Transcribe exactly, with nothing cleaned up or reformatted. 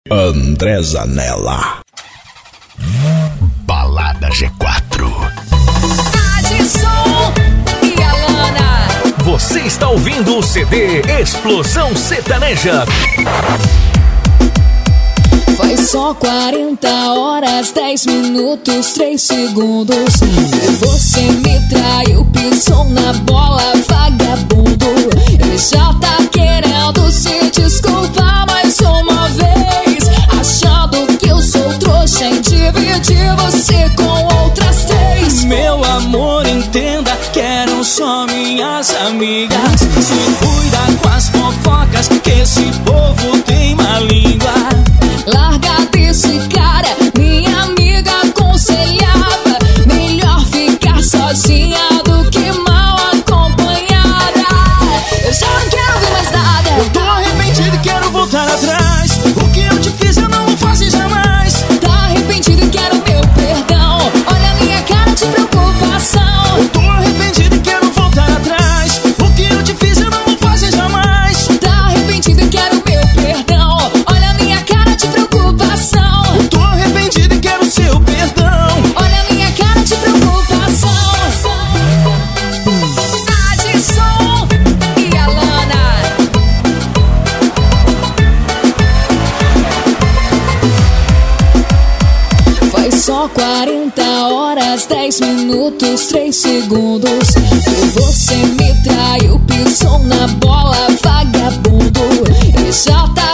André Zanella. Balada G quatro. Adson e Alana. Você está ouvindo o C D Explosão Sertaneja. Foi só quarenta horas, dez minutos, três segundos. Você me traiu, pisou na bola, vagabundo. Ele já tá querendo se desculpar mais uma vez, achando que eu sou trouxa em dividir você com outras três. Meu amor, entenda que eram só minhas amigas. Se cuida com as fofocas, que esse povo tem má língua. Larga desse cara, minha amiga aconselhava. Melhor ficar sozinha do que mal acompanhada. Eu já não quero ver mais nada. Eu tô arrependido e quero voltar atrás. O que eu te fiz eu não vou fazer jamais. Tá arrependido e quero meu perdão. Olha a minha cara de preocupação. Eu tô arrependido e quero voltar atrás. O que eu te fiz eu não vou fazer jamais. Tá arrependido e quero meu perdão. Olha a minha cara de preocupação. Eu tô arrependido e quero seu perdão. Olha a minha cara de preocupação. Adson e Alana. Foi só quarenta horas, dez minutos, três segundos. Você me traiu, pisou na bola, vagabundo. Ele já tá